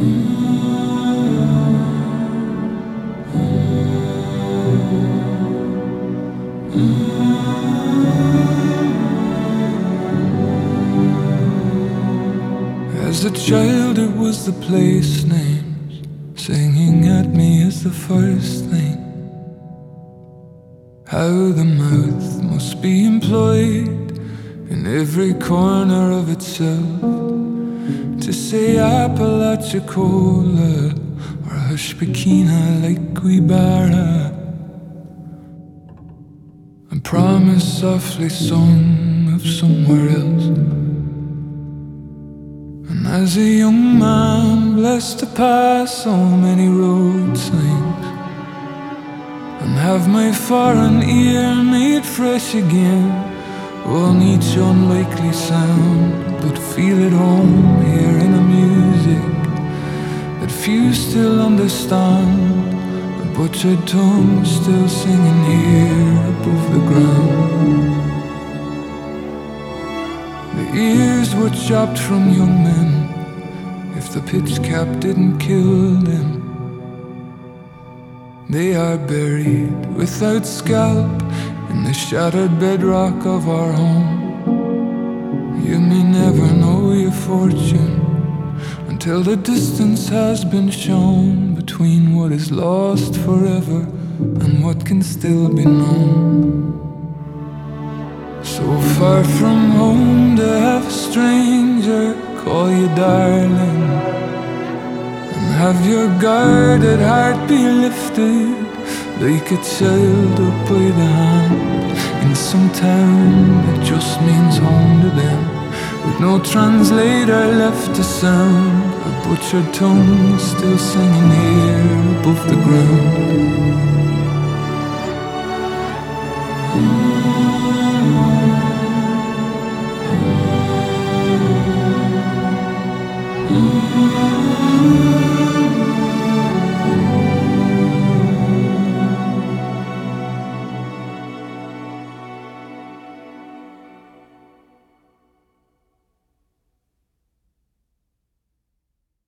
As a child it was the place names singing at me as the first thing. How the mouth must be employed in every corner of itself to say Apalachicola or Hushpekina like Guibara, and promise softly sung of somewhere else. And as a young man blessed to pass so many road signs and have my foreign ear made fresh again on each unlikely sound, but feel at home here in a music that few still understand, a butchered tongue still singing here above the ground. The ears were chopped from young men if the pitch cap didn't kill them. They are buried without scalp in the shattered bedrock of our home. You may never know your fortune until the distance has been shown between what is lost forever and what can still be known. So far from home to have a stranger call you darling, and have your guarded heart be lifted like a child up by the hand in some town that just means home to them, with no translator left to sound, a butchered tongue still singing here above the ground. Mm-hmm.